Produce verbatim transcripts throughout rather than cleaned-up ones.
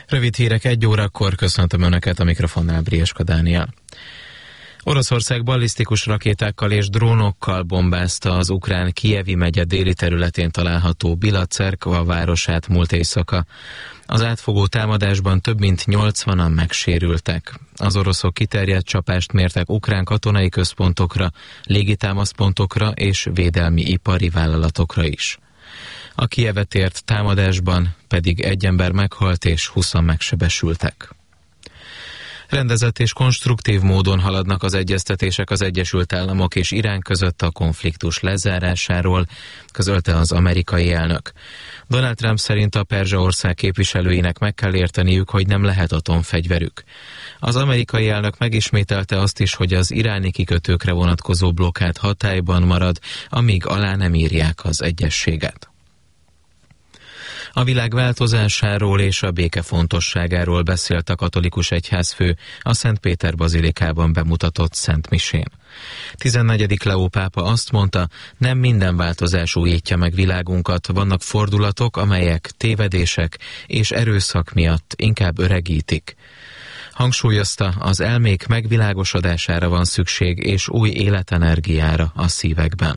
Rövid hírek egy órakor, köszöntöm Önöket, a mikrofonnál Brieska Dániel. Oroszország ballisztikus rakétákkal és drónokkal bombázta az ukrán Kijevi megye déli területén található Bila-Cerkva városát múlt éjszaka. Az átfogó támadásban több mint nyolcvanan megsérültek. Az oroszok kiterjedt csapást mértek ukrán katonai központokra, légitámaszpontokra és védelmi ipari vállalatokra is. A Kijevet ért támadásban pedig egy ember meghalt és húszan megsebesültek. Rendezett és konstruktív módon haladnak az egyeztetések az Egyesült Államok és Irán között a konfliktus lezárásáról, közölte az amerikai elnök. Donald Trump szerint a Perzsa-ország képviselőinek meg kell érteniük, hogy nem lehet atomfegyverük. Az amerikai elnök megismételte azt is, hogy az iráni kikötőkre vonatkozó blokkád hatályban marad, amíg alá nem írják az egyezséget. A világ változásáról és a béke fontosságáról beszélt a katolikus egyházfő a Szent Péter bazilikában bemutatott Szent Misén. tizennegyedik Leó pápa azt mondta, nem minden változás újítja meg világunkat, vannak fordulatok, amelyek tévedések és erőszak miatt inkább öregítik. Hangsúlyozta, az elmék megvilágosodására van szükség és új életenergiára a szívekben.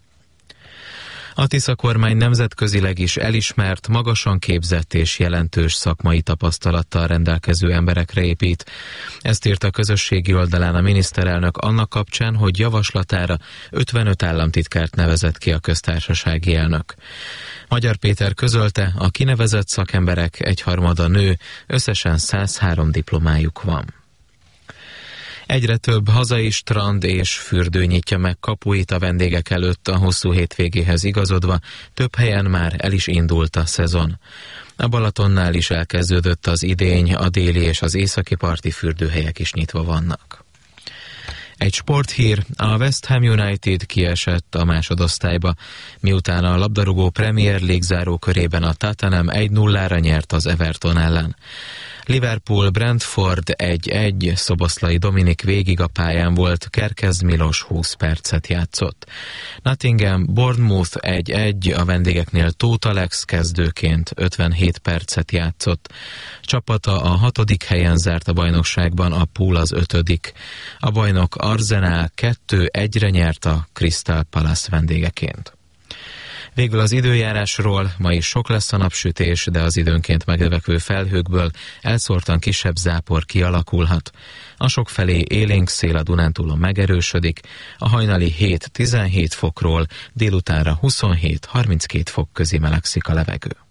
A Tisza kormány nemzetközileg is elismert, magasan képzett és jelentős szakmai tapasztalattal rendelkező emberekre épít. Ezt írt a közösségi oldalán a miniszterelnök annak kapcsán, hogy javaslatára ötvenöt államtitkárt nevezett ki a köztársasági elnök. Magyar Péter közölte, a kinevezett szakemberek egyharmada nő, összesen száz három diplomájuk van. Egyre több hazai strand és fürdő nyitja meg kapuit a vendégek előtt a hosszú hétvégéhez igazodva, több helyen már el is indult a szezon. A Balatonnál is elkezdődött az idény, a déli és az északi parti fürdőhelyek is nyitva vannak. Egy sporthír, a West Ham United kiesett a másodosztályba, miután a labdarúgó Premier League zárókörében a Tottenham egy nullára nyert az Everton ellen. Liverpool Brentford egy egy, Szoboszlai Dominik végig a pályán volt, Kerkez Milos húsz percet játszott. Nottingham Bournemouth egy egy, a vendégeknél Tóth Alex kezdőként ötvenhét percet játszott. Csapata a hatodik helyen zárt a bajnokságban, a Pool az ötödik. A bajnok Arsenal kettő egyre nyert a Crystal Palace vendégeként. Végül az időjárásról, ma is sok lesz a napsütés, de az időnként megnövekvő felhőkből elszórtan kisebb zápor kialakulhat. A sokfelé élénk szél a Dunántúlon megerősödik, a hajnali hét-tizenhét fokról délutánra huszonhét-harminckét fok közé melegszik a levegő.